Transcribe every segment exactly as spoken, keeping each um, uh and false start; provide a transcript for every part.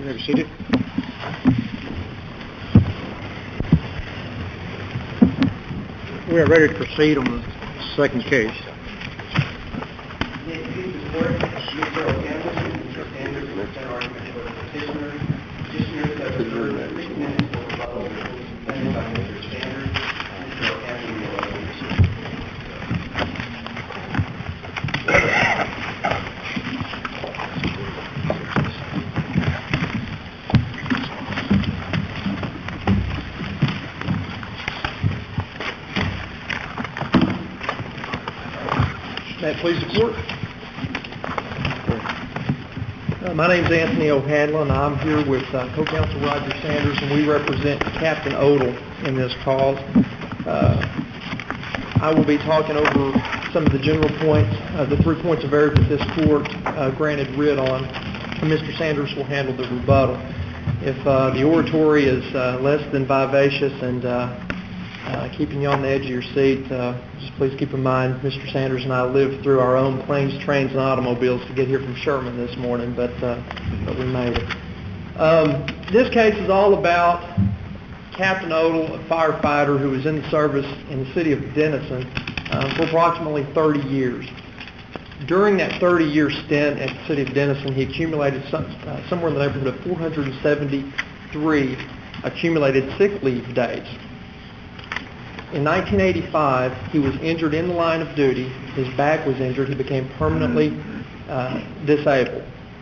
Have you seated? We are ready to proceed on the second case. May it please the court. Uh, my name is Anthony O'Hanlon. I'm here with uh, co-counsel Roger Sanders, and we represent Captain Odle in this cause. Uh, I will be talking over some of the general points, uh, the three points of error that this court uh, granted writ on, and Mister Sanders will handle the rebuttal. If uh, the oratory is uh, less than vivacious and uh, Uh, keeping you on the edge of your seat, uh, just please keep in mind Mister Sanders and I lived through our own planes, trains, and automobiles to get here from Sherman this morning, but, uh, but we made it. Um, this case is all about Captain Odle, a firefighter who was in the service in the city of Denison uh, for approximately thirty years. During that thirty-year stint at the city of Denison, he accumulated some, uh, somewhere in the neighborhood of four hundred seventy-three accumulated sick leave days. In nineteen eighty-five, he was injured in the line of duty. His back was injured. He became permanently uh, disabled.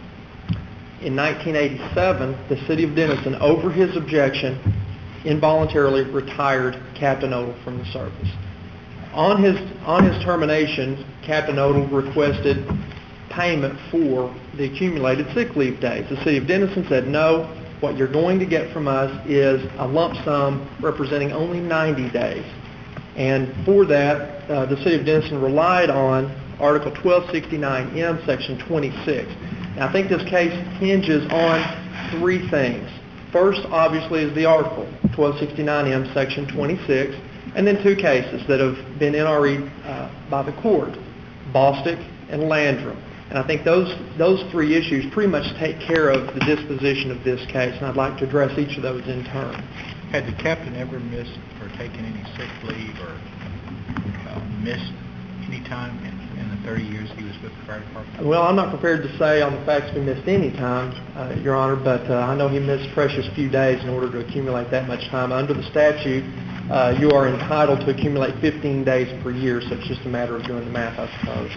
In nineteen eighty-seven, the city of Denison, over his objection, involuntarily retired Captain Odle from the service. On his, on his termination, Captain Odle requested payment for the accumulated sick leave days. The city of Denison said, no, what you're going to get from us is a lump sum representing only ninety days. And for that, uh, the city of Denison relied on Article twelve sixty-nine M, Section twenty-six. Now, I think this case hinges on three things. First, obviously, is the article, twelve sixty-nine M, Section twenty-six, and then two cases that have been N R E'd uh, by the court, Bostick and Landrum. And I think those those three issues pretty much take care of the disposition of this case, and I'd like to address each of those in turn. Had the captain ever missed or taken any sick leave or uh, missed any time in, in the thirty years he was with the fire department? Well, I'm not prepared to say on the facts he missed any time, uh, Your Honor, but uh, I know he missed precious few days in order to accumulate that much time. Under the statute, uh, you are entitled to accumulate fifteen days per year, so it's just a matter of doing the math, I suppose.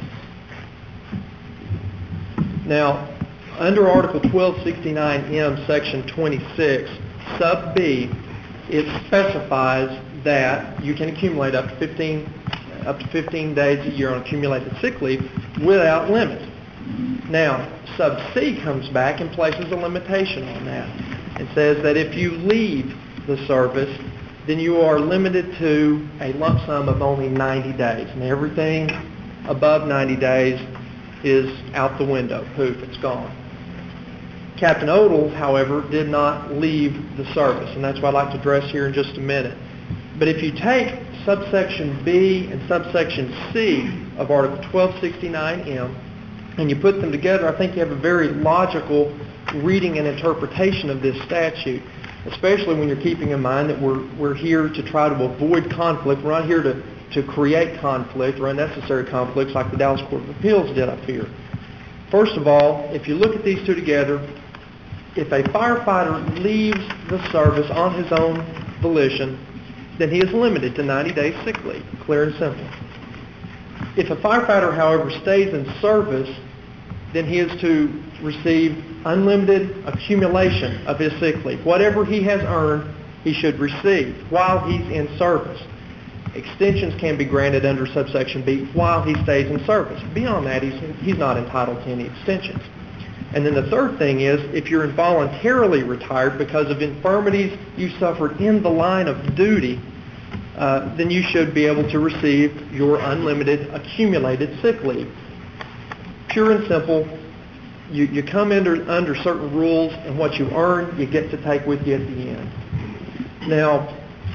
Now, under Article twelve sixty-nine M, Section twenty-six, Sub B, it specifies that you can accumulate up to fifteen, up to fifteen days a year on accumulated sick leave without limit. Now, Sub C comes back and places a limitation on that. It says that if you leave the service, then you are limited to a lump sum of only ninety days, and everything above ninety days is out the window. Poof, it's gone. Captain Odle, however, did not leave the service, and that's what I'd like to address here in just a minute. But if you take subsection B and subsection C of Article twelve sixty-nine M and you put them together, I think you have a very logical reading and interpretation of this statute, especially when you're keeping in mind that we're, we're here to try to avoid conflict. We're not here to to create conflict or unnecessary conflicts like the Dallas Court of Appeals did up here. First of all, if you look at these two together, if a firefighter leaves the service on his own volition, then he is limited to ninety days sick leave, clear and simple. If a firefighter, however, stays in service, then he is to receive unlimited accumulation of his sick leave. Whatever he has earned, he should receive while he's in service. Extensions can be granted under subsection B while he stays in service. Beyond that, he's, he's not entitled to any extensions. And then the third thing is, if you're involuntarily retired because of infirmities you suffered in the line of duty, uh, then you should be able to receive your unlimited accumulated sick leave. Pure and simple, you, you come under, under certain rules, and what you earn, you get to take with you at the end. Now,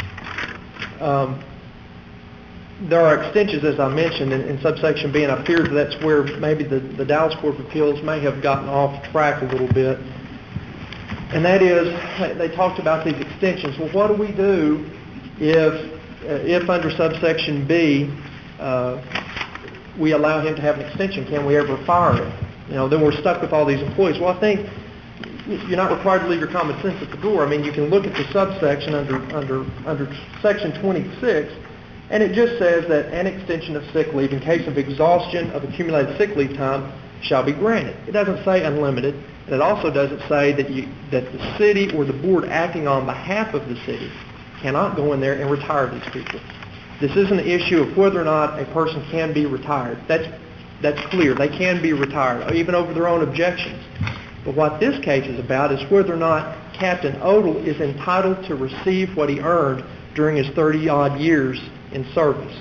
um, there are extensions, as I mentioned, in, in subsection B, and I fear that that's where maybe the, the Dallas Court of Appeals may have gotten off track a little bit. and that is, they talked about these extensions. Well, what do we do if, uh, if under subsection B, uh, we allow him to have an extension? Can we ever fire him? You know, then we're stuck with all these employees. Well, I think you're not required to leave your common sense at the door. I mean, you can look at the subsection under under under section twenty-six, and it just says that an extension of sick leave in case of exhaustion of accumulated sick leave time shall be granted. It doesn't say unlimited, and it also doesn't say that you that the city or the board acting on behalf of the city cannot go in there and retire these people. This isn't an issue of whether or not a person can be retired. That's that's clear. They can be retired, even over their own objections. But what this case is about is whether or not Captain Odle is entitled to receive what he earned during his thirty-odd years in service.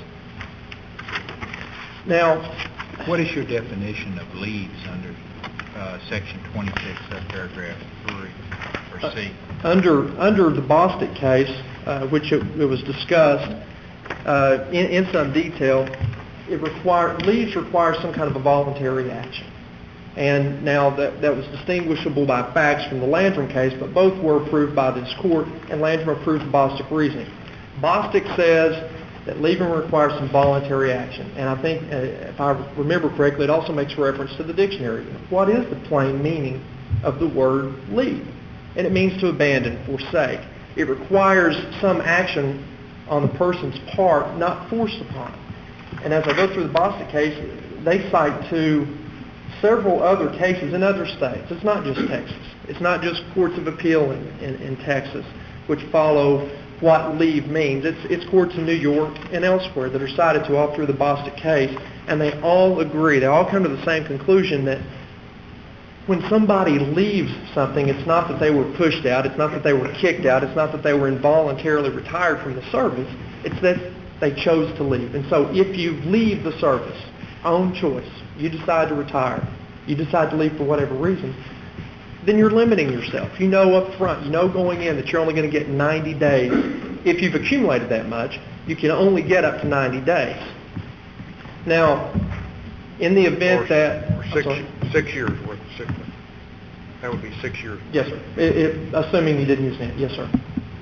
Now, what is your definition of leaves under uh, section twenty-six, subparagraph three, or C? Uh, under under the Bostic case, uh, which it, it was discussed uh, in, in some detail, it required leaves require some kind of a voluntary action. And now that, that was distinguishable by facts from the Landrum case, but both were approved by this court, and Landrum approved the Bostic reasoning. Bostic says that leaving requires some voluntary action. And I think, uh, if I remember correctly, it also makes reference to the dictionary. What is the plain meaning of the word leave? And it means to abandon, forsake. It requires some action on the person's part, not forced upon. And as I go through the Bostic case, they cite to several other cases in other states. It's not just Texas. It's not just courts of appeal in, in, in Texas, which follow what leave means. It's, it's courts in New York and elsewhere that are cited to all through the Bostic case, and they all agree. They all come to the same conclusion that when somebody leaves something, it's not that they were pushed out, it's not that they were kicked out, it's not that they were involuntarily retired from the service, it's that they chose to leave. And so if you leave the service, own choice, you decide to retire, you decide to leave for whatever reason, then you're limiting yourself. You know up front, you know going in that you're only going to get ninety days. If you've accumulated that much, you can only get up to ninety days. Now, in the event or, that... Or six, six years worth of sick leave. That would be six years. Yes, sir. It, it, assuming you didn't use that. Yes, sir.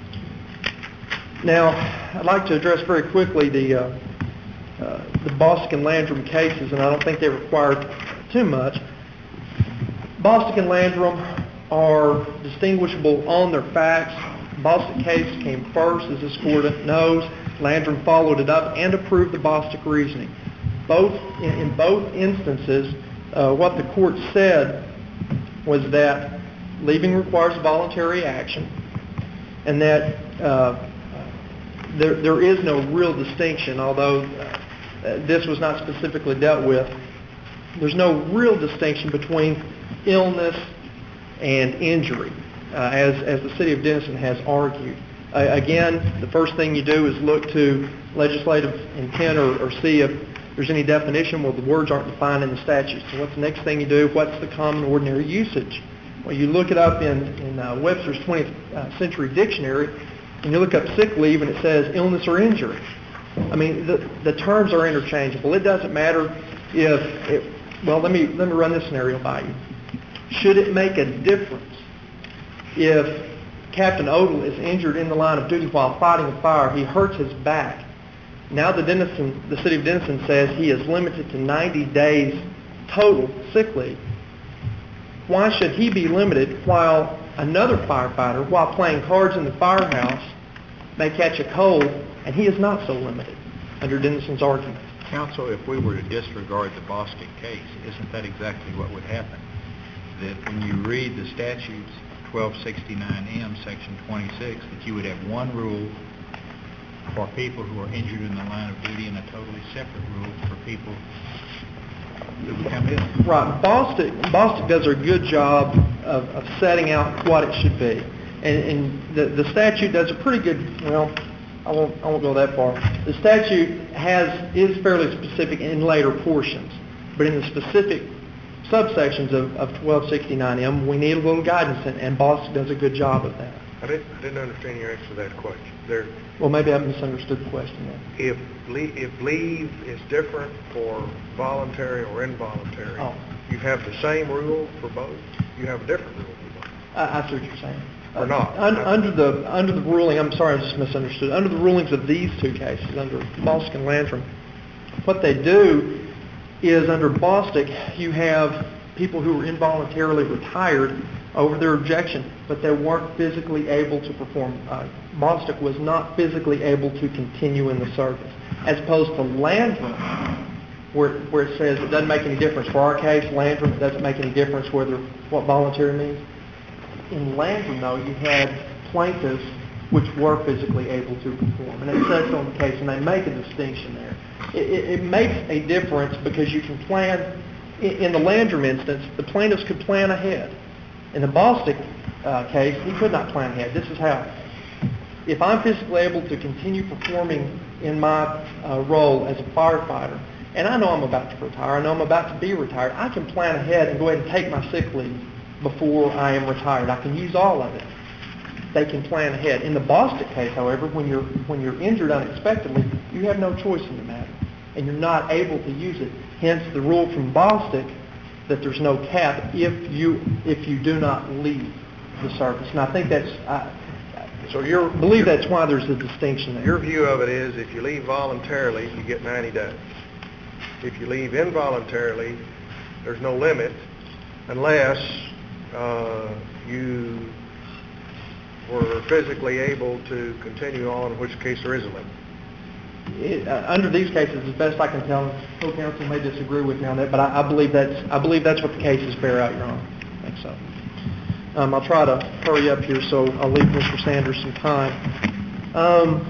Now, I'd like to address very quickly the uh, uh, the Bostic and Landrum cases, and I don't think they require too much. Bostic and Landrum are distinguishable on their facts. The Bostic case came first, as this court knows. Landrum followed it up and approved the Bostic reasoning. Both in, in both instances, uh, what the court said was that leaving requires voluntary action, and that uh, there, there is no real distinction, although uh, this was not specifically dealt with. There's no real distinction between illness and injury, uh, as, as the City of Denison has argued. Uh, again, the first thing you do is look to legislative intent or, or see if there's any definition. Well, the words aren't defined in the statute. So what's the next thing you do? What's the common ordinary usage? Well, you look it up in, in uh, Webster's twentieth century dictionary, and you look up sick leave, and it says illness or injury. I mean, the, the terms are interchangeable. It doesn't matter if, it, well, let me, let me run this scenario by you. Should it make a difference if Captain Odle is injured in the line of duty while fighting a fire, he hurts his back? Now the Denison, the City of Denison says he is limited to ninety days total sick leave. Why should he be limited while another firefighter, while playing cards in the firehouse, may catch a cold, and he is not so limited under Denison's argument? Counsel, if we were to disregard the Bostic case, isn't that exactly what would happen? That when you read the statutes, twelve sixty-nine M, section twenty-six, that you would have one rule for people who are injured in the line of duty and a totally separate rule for people who come in. Right. Bostic, Bostic does a good job of, of setting out what it should be. And, and the, the statute does a pretty good, well, I won't, I won't go that far. The statute has is fairly specific in later portions, but in the specific subsections of, of twelve sixty-nine M, we need a little guidance, and, and Bostic does a good job of that. I didn't, I didn't understand your answer to that question. There, well, maybe I misunderstood the question then. If, le- if leave is different for voluntary or involuntary, oh. you have the same rule for both? You have a different rule for both? I, I see what you're saying. Or not? Un, under the under the ruling, I'm sorry, I just misunderstood. Under the rulings of these two cases, under Bostic and Landrum, what they do is under Bostic, you have people who were involuntarily retired over their objection, but they weren't physically able to perform. Uh, Bostic was not physically able to continue in the service, as opposed to Landrum, where, where it says it doesn't make any difference. For our case, Landrum, it doesn't make any difference whether what voluntary means. In Landrum, though, you had plaintiffs which were physically able to perform, and it says so in the case, and they make a distinction there. It, it, it makes a difference because you can plan. In, in the Landrum instance, the plaintiffs could plan ahead. In the Bostic uh, case, he could not plan ahead. This is how. If I'm physically able to continue performing in my uh, role as a firefighter, and I know I'm about to retire, I know I'm about to be retired, I can plan ahead and go ahead and take my sick leave before I am retired. I can use all of it. They can plan ahead. In the Bostic case, however, when you're when you're injured unexpectedly, you have no choice in the matter, and you're not able to use it. Hence, the rule from Bostic that there's no cap if you if you do not leave the service. And I think that's I, So your I believe that's why there's a distinction there. Your view of it is if you leave voluntarily, you get ninety days. If you leave involuntarily, there's no limit unless uh, you were physically able to continue on, in which case there is a limit. It, uh, under these cases, as best I can tell, co-counsel may disagree with me on that, but I, I believe that's I believe that's what the cases bear out, Your Honor. I think so. Um, I'll try to hurry up here, so I'll leave Mister Sanders some time. Um,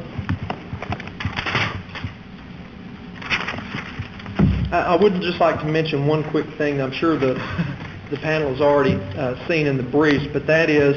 I, I would just like to mention one quick thing that I'm sure the the panel has already uh, seen in the briefs, but that is,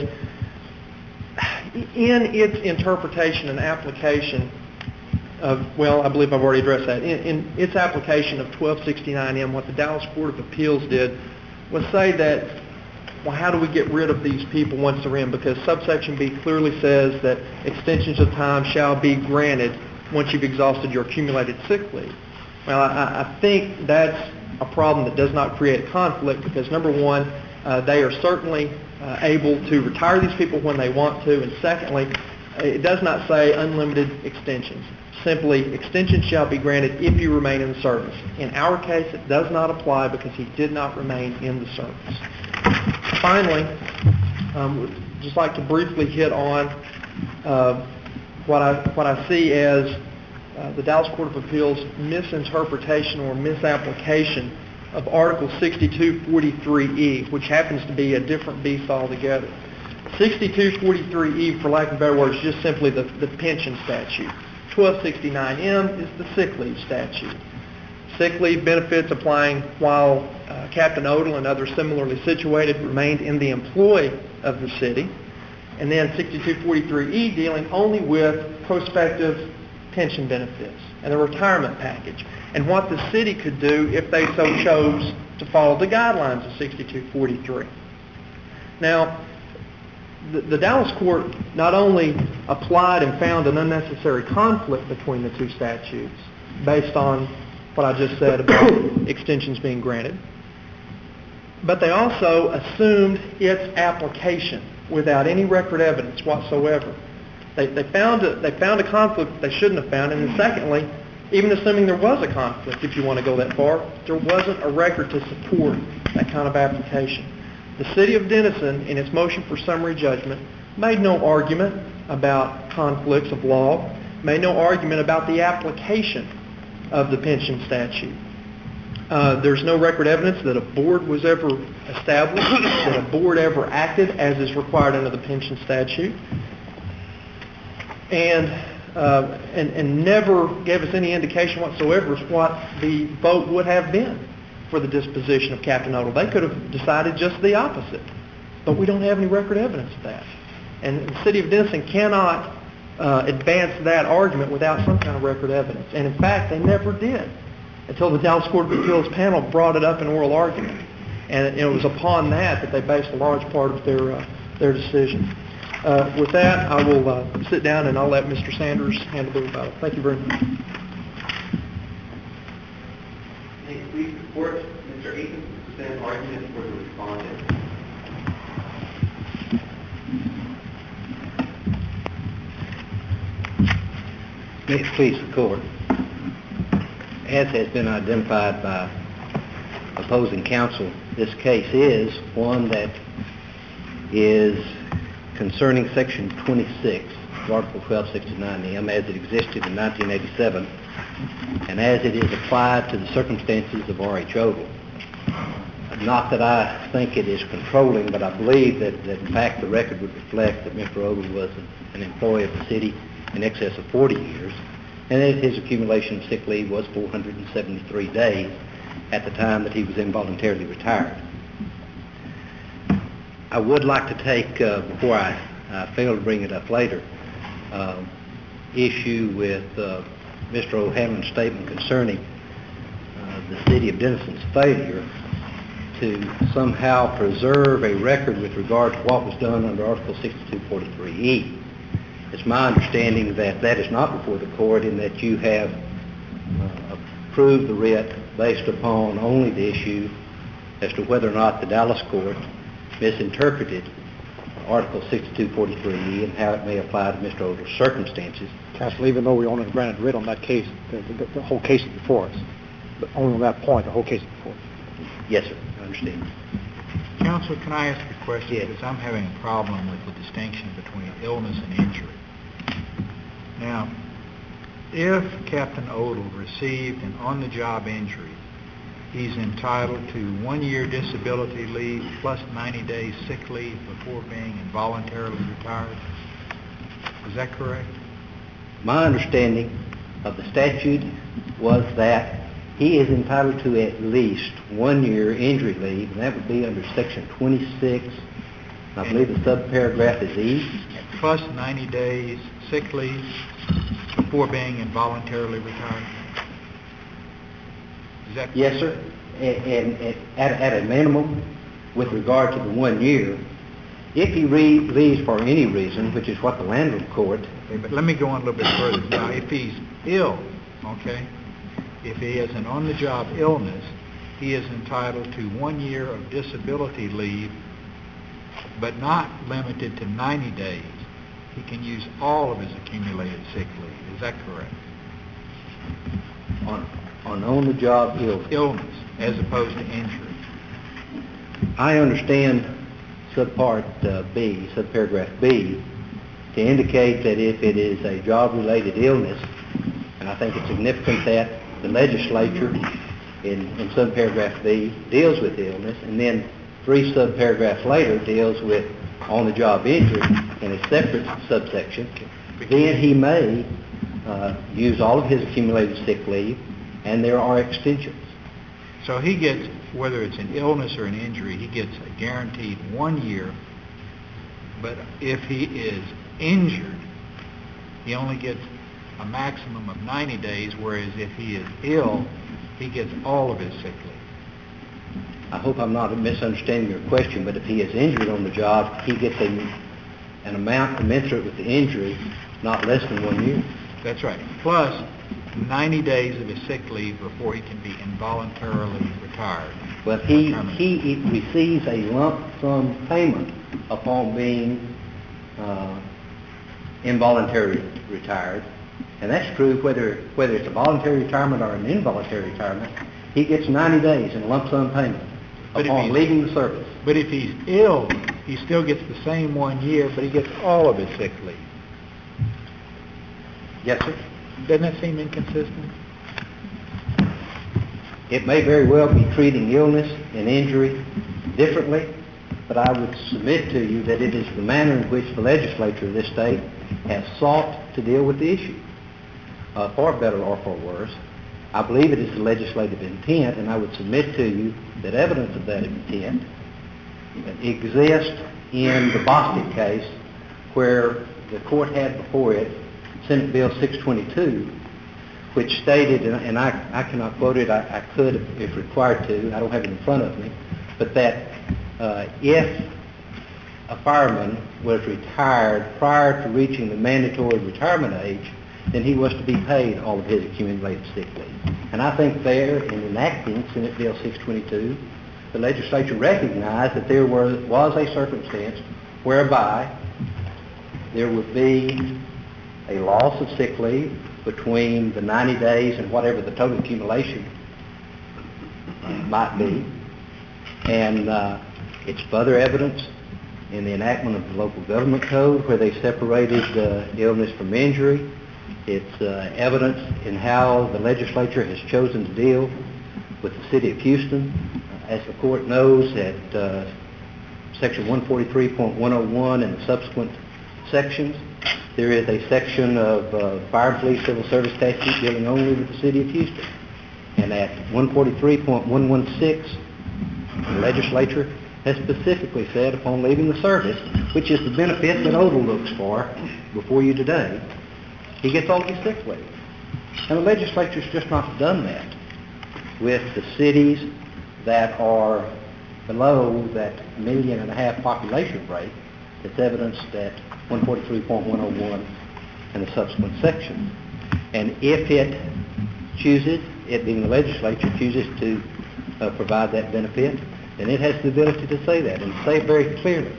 in its interpretation and application of, well, I believe I've already addressed that. In, in its application of twelve sixty-nine M, what the Dallas Court of Appeals did was say that, well, how do we get rid of these people once they're in? Because subsection B clearly says that extensions of time shall be granted once you've exhausted your accumulated sick leave. Well, I, I think that's a problem that does not create a conflict because, number one, uh, they are certainly uh, able to retire these people when they want to, and secondly, it does not say unlimited extensions. Simply, extensions shall be granted if you remain in the service. In our case, it does not apply because he did not remain in the service. Finally, um, would just like to briefly hit on uh, what I what I see as uh, the Dallas Court of Appeals misinterpretation or misapplication of Article sixty-two forty-three E, which happens to be a different beast altogether. sixty-two forty-three E, for lack of better words, is just simply the, the pension statute. twelve sixty-nine M is the sick leave statute. Sick leave benefits applying while uh, Captain Odle and others similarly situated remained in the employ of the city. And then sixty-two forty-three E dealing only with prospective pension benefits and the retirement package and what the city could do if they so chose to follow the guidelines of sixty-two forty-three. Now, the, the Dallas court not only applied and found an unnecessary conflict between the two statutes based on what I just said about extensions being granted, but they also assumed its application without any record evidence whatsoever. They, they, found a, they found a conflict that they shouldn't have found, and then secondly, even assuming there was a conflict, if you want to go that far, there wasn't a record to support that kind of application. The City of Denison, in its motion for summary judgment, made no argument about conflicts of law, made no argument about the application of the pension statute. Uh, there's no record evidence that a board was ever established, that a board ever acted as is required under the pension statute, and, uh, and, and never gave us any indication whatsoever as what the vote would have been for the disposition of Captain Odle. They could have decided just the opposite, but we don't have any record evidence of that. And the City of Denison cannot uh, advance that argument without some kind of record evidence. And in fact, they never did until the Dallas Court of Appeals panel brought it up in oral argument. And it was upon that that they based a large part of their, uh, their decision. Uh, with that, I will uh, sit down and I'll let Mister Sanders handle the rebuttal. Thank you very much. May it please the Court, Mister Aiken will present argument for the respondent. May it please the court. As has been identified by opposing counsel, this case is one that is concerning Section twenty-six of Article twelve sixty-nine M as it existed in nineteen eighty-seven and as it is applied to the circumstances of R H Ogle. Not that I think it is controlling, but I believe that, that in fact the record would reflect that Mister Ogle was an employee of the city in excess of forty years, and that his accumulation of sick leave was four hundred seventy-three days at the time that he was involuntarily retired. I would like to take, uh, before I, I fail to bring it up later, uh, issue with uh, Mister O'Hanlon's statement concerning uh, the city of Denison's failure to somehow preserve a record with regard to what was done under Article sixty-two forty-three E. It's my understanding that that is not before the court, in that you have uh, approved the writ based upon only the issue as to whether or not the Dallas court misinterpreted Article sixty-two forty-three E and how it may apply to Mister Ogle's circumstances. Counsel, even though we only granted writ on that case, the, the, the whole case is before us. But only on that point, the whole case is before us. Yes, sir. I understand. Counsel, can I ask a question? Yes. Because I'm having a problem with the distinction between illness and injury. Now, if Captain Ogle received an on-the-job injury, he's entitled to one-year disability leave plus ninety days sick leave before being involuntarily retired. Is that correct? My understanding of the statute was that he is entitled to at least one year injury leave, and that would be under Section twenty-six. I believe the subparagraph is E. Plus ninety days sick leave before being involuntarily retired. Is that correct? Yes, sir. And, and at, at a minimum, with regard to the one year, if he re- leaves for any reason, which is what the Landrum Court... Okay, but let me go on a little bit further. Now, if he's ill, okay, if he has an on-the-job illness, he is entitled to one year of disability leave, but not limited to ninety days. He can use all of his accumulated sick leave. Is that correct? On, on on-the-job illness. Illness, as opposed to injury. I understand subpart uh, B, subparagraph B, to indicate that if it is a job-related illness, and I think it's significant that the legislature in, in subparagraph B deals with illness, and then three subparagraphs later deals with on-the-job injury in a separate subsection, then he may uh, use all of his accumulated sick leave, and there are extensions. So he gets, whether it's an illness or an injury, he gets a guaranteed one year, but if he is injured, he only gets a maximum of ninety days, whereas if he is ill, he gets all of his sick leave. I hope I'm not misunderstanding your question, but if he is injured on the job, he gets a, an amount commensurate with the injury, not less than one year. That's right. Plus ninety days of his sick leave before he can be involuntarily retired. But he, he, he receives a lump sum payment upon being uh, involuntarily retired. And that's true whether, whether it's a voluntary retirement or an involuntary retirement. He gets ninety days in a lump sum payment But upon leaving the service. But if he's ill, he still gets the same one year, but he gets all of his sick leave. Yes, sir. Doesn't that seem inconsistent? It may very well be treating illness and injury differently, but I would submit to you that it is the manner in which the legislature of this state has sought to deal with the issue, uh, for better or for worse. I believe it is the legislative intent, and I would submit to you that evidence of that intent exists in the Bostic case, where the court had before it Senate Bill six twenty-two, which stated, and I, I cannot quote it, I, I could if required to, I don't have it in front of me, but that uh, if a fireman was retired prior to reaching the mandatory retirement age, then he was to be paid all of his accumulated sick leave. And I think there, in enacting Senate Bill six twenty-two, the legislature recognized that there were, was a circumstance whereby there would be a loss of sick leave between the ninety days and whatever the total accumulation uh, might be. And uh, it's further evidence in the enactment of the local government code where they separated uh, illness from injury. It's uh, evidence in how the legislature has chosen to deal with the city of Houston. As the court knows, at uh, section one forty-three point one oh one and the subsequent sections, there is a section of uh, Fire and Police Civil Service statute dealing only with the city of Houston. And at one forty-three point one one six, the legislature has specifically said upon leaving the service, which is the benefit that Odle looks for before you today, he gets all of his sick leave. And the legislature's just not done that with the cities that are below that million and a half population rate that's evidenced at one forty-three point one oh one and the subsequent sections. And if it chooses, it being the legislature, chooses to uh, provide that benefit, then it has the ability to say that and say it very clearly.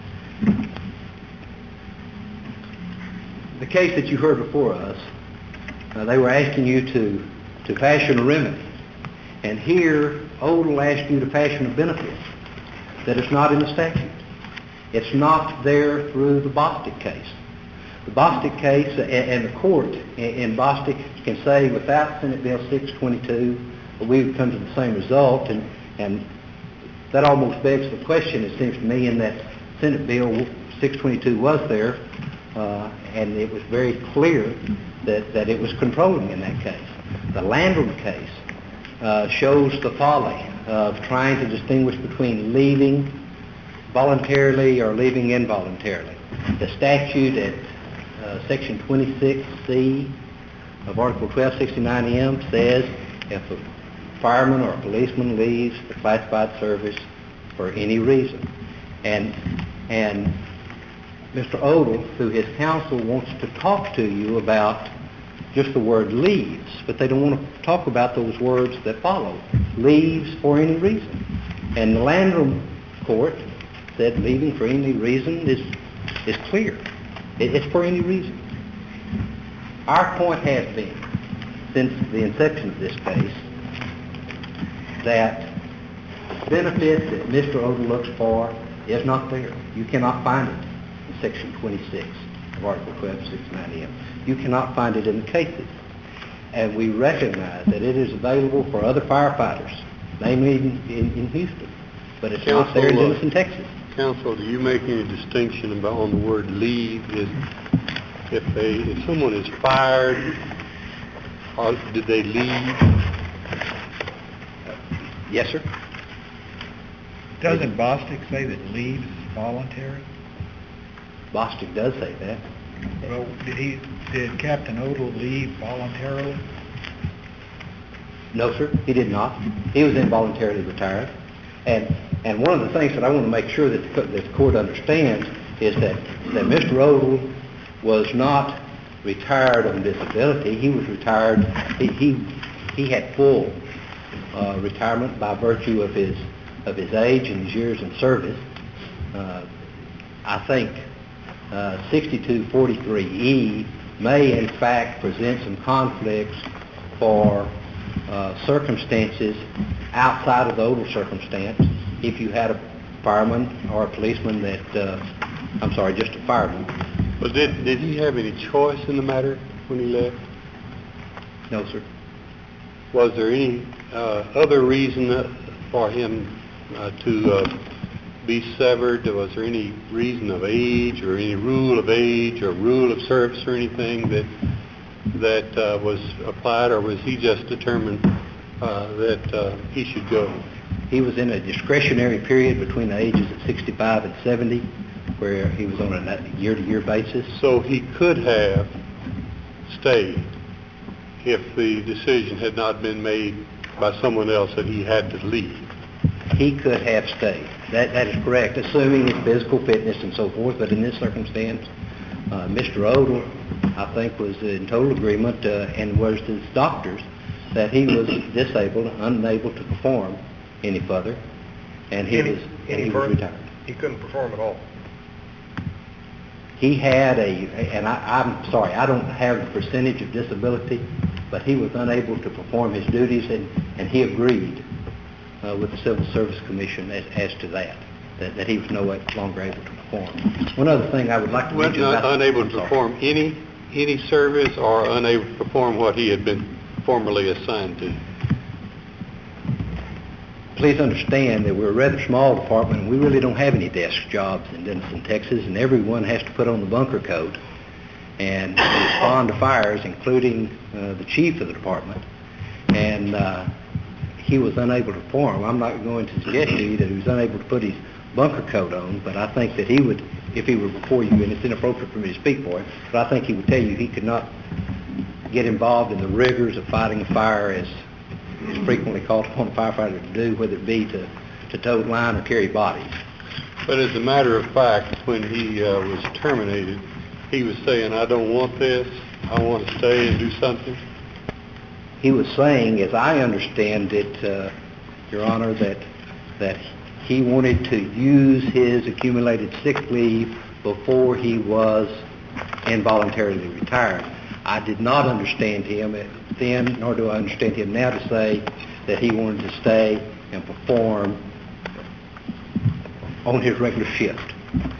The case that you heard before us, uh, they were asking you to, to fashion a remedy. And here, Odle asked you to fashion a benefit that is not in the statute. It's not there through the Bostic case. The Bostic case and, and the court in, in Bostic can say without Senate Bill six twenty-two, we would come to the same result, and, and that almost begs the question, it seems to me, in that Senate Bill six twenty-two was there, uh, and it was very clear that, that it was controlling in that case. The Landrum case uh, shows the folly of trying to distinguish between leaving voluntarily or leaving involuntarily. The statute at uh, section twenty-six C of Article twelve sixty-nine M says if a fireman or a policeman leaves the classified service for any reason. And, and Mister Odle, through his counsel, wants to talk to you about just the word leaves, but they don't want to talk about those words that follow. Leaves for any reason. And the Landrum court said leaving for any reason is, is clear. It, it's for any reason. Our point has been, since the inception of this case, that benefit that Mister Odle looks for is not there. You cannot find it in section twenty-six of Article twelve sixty-nine M. You cannot find it in the cases. And we recognize that it is available for other firefighters, namely in, in, in Houston, but it's Counsel, not there in uh, Denison, Texas. Counsel, do you make any distinction about on the word leave? Is if they if someone is fired, or did they leave? Yes, sir. Doesn't Bostic say that leave is voluntary? Bostic does say that. Well, did he, did Captain Odle leave voluntarily? No, sir, he did not. He was involuntarily retired. And and one of the things that I want to make sure that the, that the court understands is that, that Mister Odle was not retired on disability. He was retired, he he, he had full uh, retirement by virtue of his of his age and his years in service. Uh, I think uh, sixty-two forty-three E may in fact present some conflicts for uh, circumstances outside of the Odle circumstance. If you had a fireman or a policeman that, uh, I'm sorry, just a fireman. But did did he have any choice in the matter when he left? No, sir. Was there any uh, other reason uh, for him uh, to uh, be severed? Was there any reason of age or any rule of age or rule of service or anything that that uh, was applied, or was he just determined uh, that uh, he should go? He was in a discretionary period between the ages of sixty-five and seventy, where he was on a year-to-year basis. So he could have stayed if the decision had not been made by someone else that he had to leave. He could have stayed. That that is correct, assuming his physical fitness and so forth. But in this circumstance, uh, Mister Odle, I think, was in total agreement, uh, and was his doctors, that he was disabled, unable to perform any further, and he Any- was and any he was further? retired. He couldn't perform at all. He had a, and I, I'm sorry, I don't have the percentage of disability, but he was unable to perform his duties, and, and he agreed uh, with the Civil Service Commission as, as to that, that, that he was no longer able to perform. One other thing I would like to Well, mention not about... unable I'm to sorry. perform any, any service or unable to perform what he had been formerly assigned to? Please understand that we're a rather small department, and we really don't have any desk jobs in Denison, Texas, and everyone has to put on the bunker coat and respond to fires, including uh, the chief of the department. And uh, he was unable to perform. I'm not going to suggest to you that he was unable to put his bunker coat on, but I think that he would, if he were before you, and it's inappropriate for me to speak for him, but I think he would tell you he could not get involved in the rigors of fighting a fire as is frequently called upon a firefighter to do, whether it be to, to tow line or carry bodies. But as a matter of fact, when he uh, was terminated, he was saying, I don't want this, I want to stay and do something. He was saying, as I understand it, uh, Your Honor, that, that he wanted to use his accumulated sick leave before he was involuntarily retired. I did not understand him then, nor do I understand him now, to say that he wanted to stay and perform on his regular shift.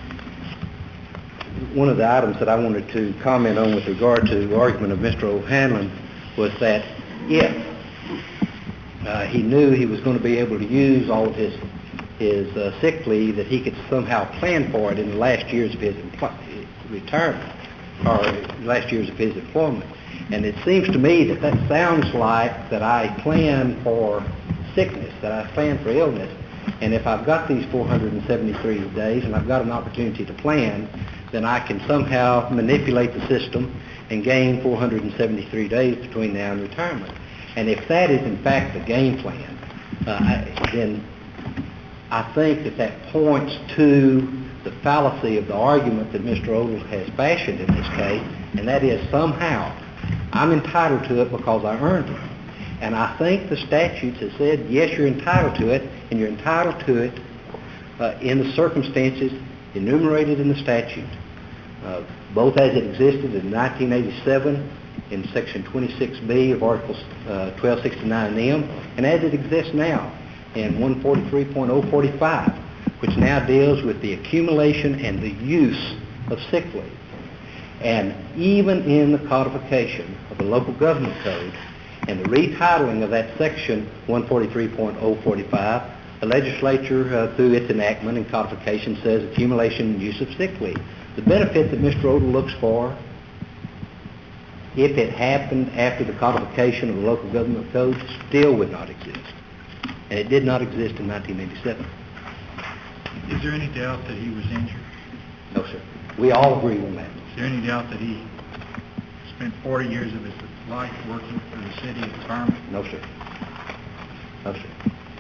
One of the items that I wanted to comment on with regard to the argument of Mister O'Hanlon was that if uh, he knew he was going to be able to use all of his, his uh, sick leave, that he could somehow plan for it in the last years of his empl- retirement, or last years of his employment. And it seems to me that that sounds like that I plan for sickness, that I plan for illness, and if I've got these four hundred seventy-three days and I've got an opportunity to plan, then I can somehow manipulate the system and gain four hundred seventy-three days between now and retirement. And if that is in fact the game plan, uh, I, then I think that that points to the fallacy of the argument that Mister Odle has fashioned in this case, and that is somehow I'm entitled to it because I earned it. And I think the statutes have said, yes, you're entitled to it, and you're entitled to it uh, in the circumstances enumerated in the statute, uh, both as it existed in nineteen eighty-seven in Section twenty-six B of Article uh, twelve sixty-nine M, and as it exists now in one forty-three point oh forty-five, which now deals with the accumulation and the use of sick leave. And even in the codification of the local government code and the retitling of that section one forty-three point oh forty-five, the legislature, uh, through its enactment and codification, says accumulation and use of sick leave. The benefit that Mister Odle looks for, if it happened after the codification of the local government code, still would not exist. And it did not exist in nineteen eighty-seven. Is there any doubt that he was injured? No, sir. We all agree on that. Is there any doubt that he spent forty years of his life working for the city as a fireman? No, sir. No, sir.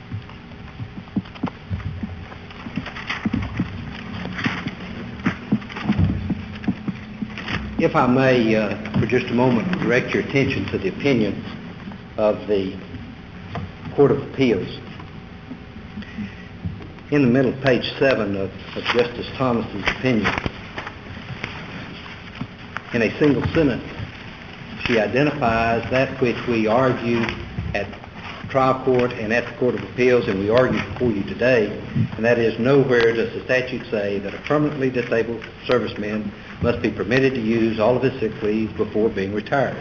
If I may, uh, for just a moment, direct your attention to the opinion of the Court of Appeals. In the middle of page seven of, of Justice Thomas's opinion, in a single sentence, she identifies that which we argued at trial court and at the Court of Appeals, and we argued before you today, and that is, nowhere does the statute say that a permanently disabled serviceman must be permitted to use all of his sick leave before being retired.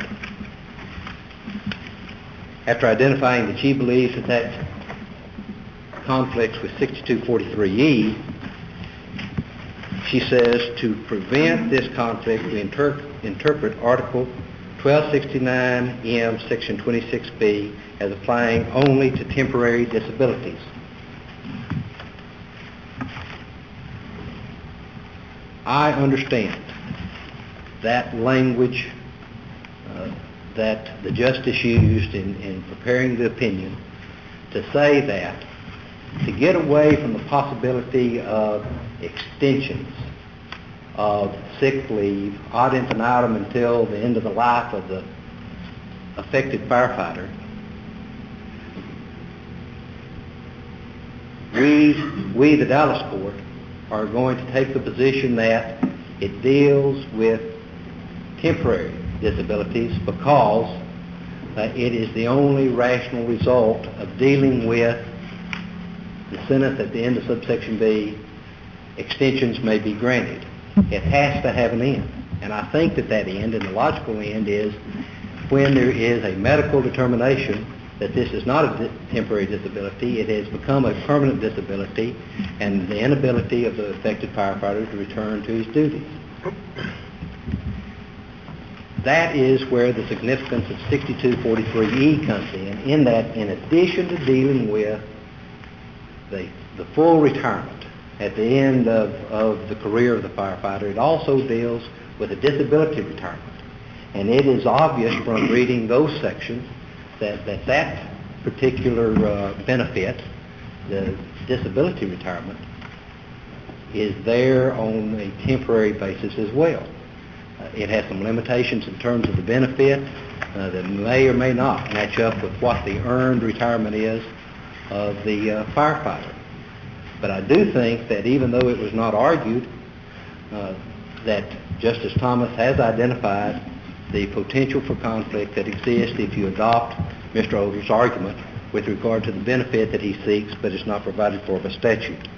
After identifying that she believes that that conflicts with sixty-two forty-three E, she says to prevent this conflict, we inter- interpret Article twelve sixty-nine M, Section twenty-six B, as applying only to temporary disabilities. I understand that language uh, that the Justice used in, in preparing the opinion to say that to get away from the possibility of extensions of sick leave ad infinitum until the end of the life of the affected firefighter, we, we the Dallas court, are going to take the position that It deals with temporary disabilities because uh, it is the only rational result of dealing with the sentence at the end of subsection B, extensions may be granted. It has to have an end. And I think that that end, and the logical end, is when there is a medical determination that this is not a di- temporary disability, it has become a permanent disability, and the inability of the affected firefighter to return to his duties. That is where the significance of sixty-two forty-three E comes in, in that in addition to dealing with the, the full retirement at the end of, of the career of the firefighter, it also deals with a disability retirement. And it is obvious from reading those sections that that, that particular uh, benefit, the disability retirement, is there on a temporary basis as well. Uh, it has some limitations in terms of the benefit uh, that may or may not match up with what the earned retirement is of the uh, firefighter. But I do think that even though it was not argued, uh, that Justice Thomas has identified the potential for conflict that exists if you adopt Mister Odell's argument with regard to the benefit that he seeks, but it's not provided for by statute.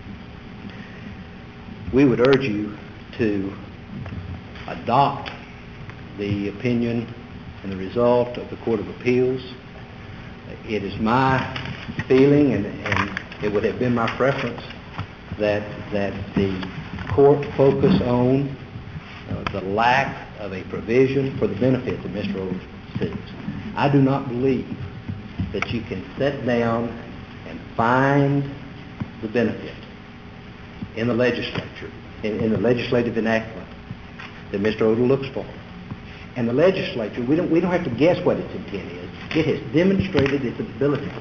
We would urge you to adopt the opinion and the result of the Court of Appeals. It is my feeling, and, and it would have been my preference, that, that the court focus on uh, the lack of a provision for the benefit that Mister Odell seeks. I do not believe that you can sit down and find the benefit in the legislature, in, in the legislative enactment that Mister Odell looks for. And the legislature, we don't, we don't have to guess what its intent is. It has demonstrated its ability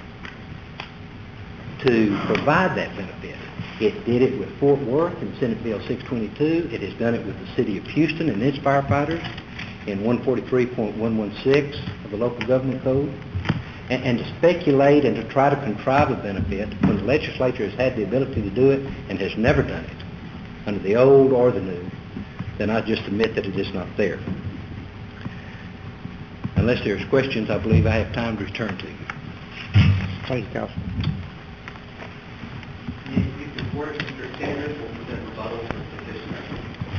to provide that benefit. It did it with Fort Worth in Senate Bill six twenty-two. It has done it with the City of Houston and its firefighters in one forty-three point one one six of the Local Government Code. And, and to speculate and to try to contrive a benefit when the legislature has had the ability to do it and has never done it, under the old or the new, then I just admit that it is not there. Unless there's questions, I believe I have time to return to you. Thank you, Counsel. You can work Mister Tender for the rebuttal for this matter.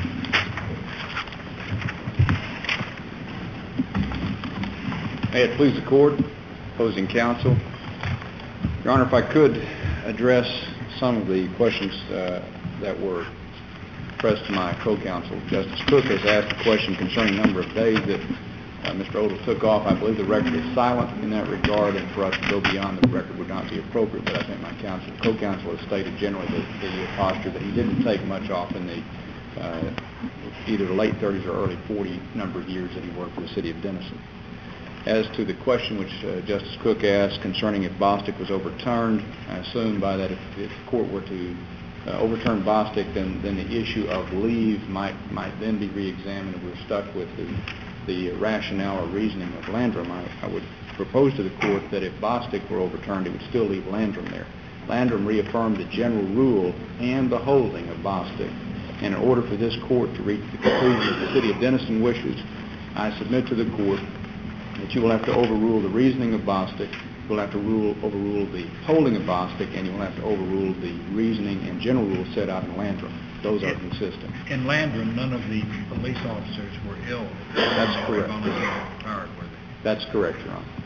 May it please the Court, opposing counsel. Your Honor, if I could address some of the questions uh, that were pressed to my co-counsel. Justice Cook has asked a question concerning the number of days that uh, Mister Odell took off. I believe the record is silent in that regard, and for us to go beyond the record would not be appropriate, but I think my counsel, co-counsel has stated generally that the posture that he didn't take much off in the uh, either the late thirties or early forty number of years that he worked for the City of Denison. As to the question which uh, Justice Cook asked concerning if Bostic was overturned, I assume by that if, if the court were to uh, overturn Bostic, then, then the issue of leave might might then be re-examined, and we're stuck with the, the rationale or reasoning of Landrum. I, I would propose to the court that if Bostic were overturned, it would still leave Landrum there. Landrum reaffirmed the general rule and the holding of Bostic, and in order for this court to reach the conclusion that the City of Denison wishes, I submit to the court that you will have to overrule the reasoning of Bostic, you will have to rule, overrule the holding of Bostic, and you will have to overrule the reasoning and general rules set out in Landrum. Those are consistent. In Landrum, none of the police officers were ill. That's correct. Voluntarily retired, were they? That's correct, Your Honor.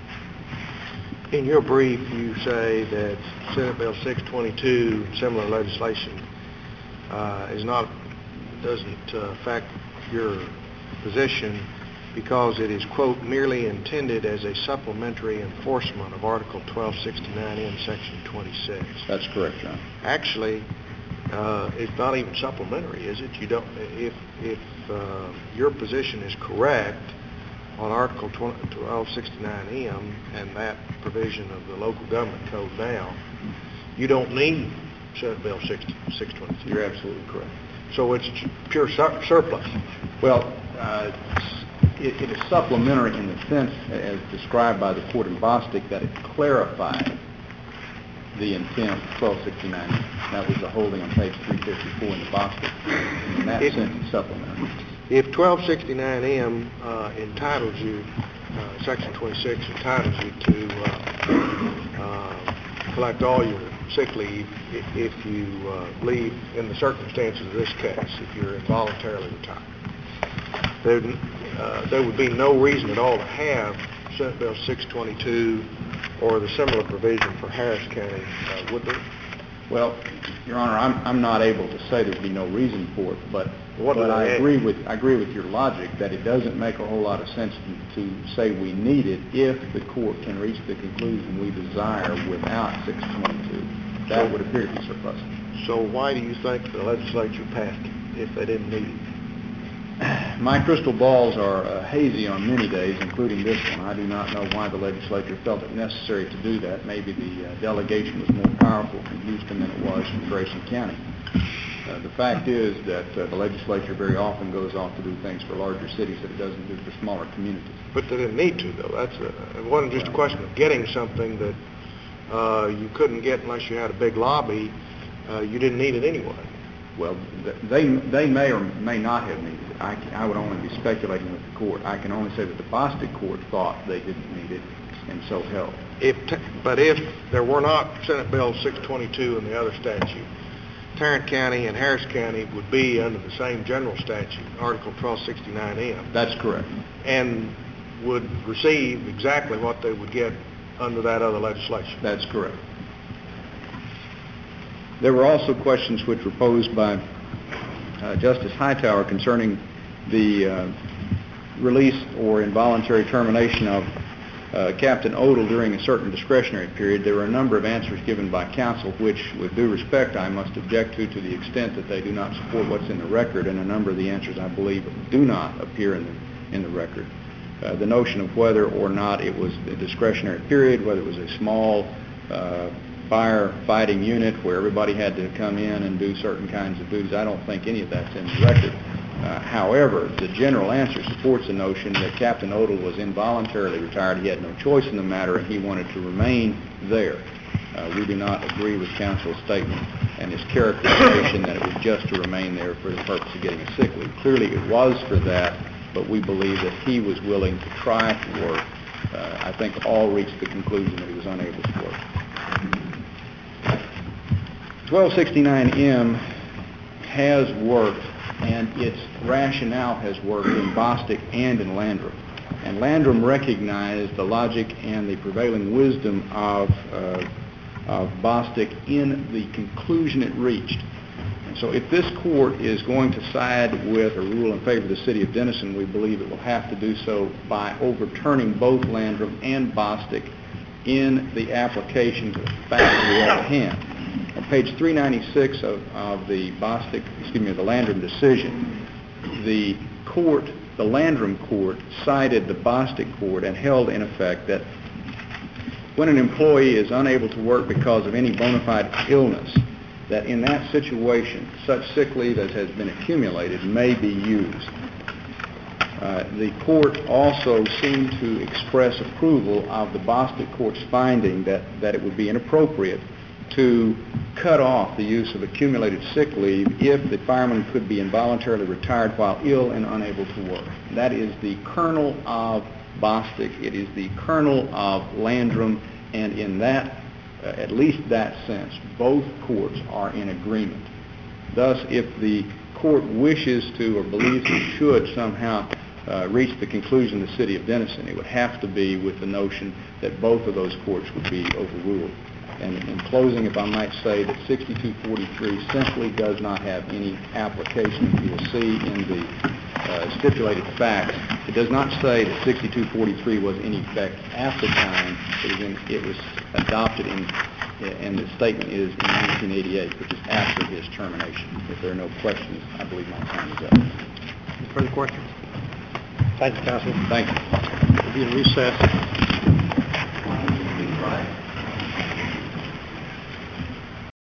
In your brief, you say that Senate Bill six twenty-two, similar legislation, uh, is not, doesn't uh, affect your position because it is, quote, merely intended as a supplementary enforcement of Article twelve sixty-nine M, Section twenty-six. That's correct, Your Honor. Actually, uh, it's not even supplementary, is it? You don't, if, if uh, your position is correct on Article twelve sixty-nine M and that provision of the Local Government Code now, you don't need Senate Bill six twenty-two. You're absolutely correct. So it's pure sur- surplus. Well, uh, it, it is supplementary in the sense, as described by the court in Bostic, that it clarified the intent of twelve sixty-nine. That was the holding on page three fifty-four in the Bostic, and that It- sentence supplementary. If twelve sixty-nine M uh, entitles you, uh, Section twenty-six entitles you to uh, uh, collect all your sick leave i- if you uh, leave in the circumstances of this case, if you're involuntarily retired. There, uh, there would be no reason at all to have Senate Bill six twenty-two or the similar provision for Harris County, uh, would there? Well, Your Honor, I'm, I'm not able to say there'd be no reason for it, but, What do but I they add? agree with I agree with your logic that it doesn't make a whole lot of sense to, to say we need it if the court can reach the conclusion we desire without six twenty-two. That would appear to be surplus. So why do you think the legislature passed it if they didn't need it? My crystal balls are uh, hazy on many days, including this one. I do not know why the legislature felt it necessary to do that. Maybe the uh, delegation was more powerful from Houston than it was from Grayson County. Uh, the fact is that uh, the legislature very often goes off to do things for larger cities that it doesn't do for smaller communities. But they didn't need to, though. That's a, it wasn't just a question of getting something that uh, you couldn't get unless you had a big lobby. Uh, you didn't need it anyway. Well, th- they they may or may not have needed it. I, c- I would only be speculating with the court. I can only say that the Bostic court thought they didn't need it, and so held. If, t- but if there were not Senate Bill six twenty-two and the other statute, Tarrant County and Harris County would be under the same general statute, Article twelve sixty-nine M, That's correct. and would receive exactly what they would get under that other legislation. That's correct. There were also questions which were posed by uh, Justice Hightower concerning the uh, release or involuntary termination of uh, Captain Odle during a certain discretionary period. There were a number of answers given by counsel which, with due respect, I must object to to the extent that they do not support what's in the record, and a number of the answers, I believe, do not appear in the, in the record. Uh, the notion of whether or not it was a discretionary period, whether it was a small uh, firefighting unit where everybody had to come in and do certain kinds of duties, I don't think any of that's in the record. Uh, however, the general answer supports the notion that Captain Odle was involuntarily retired. He had no choice in the matter, and he wanted to remain there. Uh, we do not agree with counsel's statement and his characterization that it was just to remain there for the purpose of getting a sick leave. Clearly it was for that, but we believe that he was willing to try to work. Uh, I think all reached the conclusion that he was unable to work. twelve sixty-nine M has worked, and its rationale has worked in Bostic and in Landrum. And Landrum recognized the logic and the prevailing wisdom of, uh, of Bostic in the conclusion it reached. And so if this court is going to side with or rule in favor of the city of Denison, we believe it will have to do so by overturning both Landrum and Bostic in the application to the facts we have at hand. On page three ninety-six of, of the Bostic, excuse me, the Landrum decision, the court, the Landrum court, cited the Bostic court and held in effect that when an employee is unable to work because of any bona fide illness, that in that situation, such sick leave as has been accumulated may be used. Uh, the court also seemed to express approval of the Bostic court's finding that, that it would be inappropriate to cut off the use of accumulated sick leave if the fireman could be involuntarily retired while ill and unable to work. That is the kernel of Bostic. It is the kernel of Landrum, and in that, uh, at least that sense, both courts are in agreement. Thus, if the court wishes to or believes it should somehow uh, reach the conclusion of the city of Denison, it would have to be with the notion that both of those courts would be overruled. And in closing, if I might say that sixty-two forty-three simply does not have any application. You will see in the uh, stipulated facts, it does not say that sixty-two forty-three was in effect at the time it was, in, it was adopted in, and the statement is in nineteen eighty-eight, which is after his termination. If there are no questions, I believe my time is up. Any further questions? Thank you, counsel. Thank you. We'll be in recess.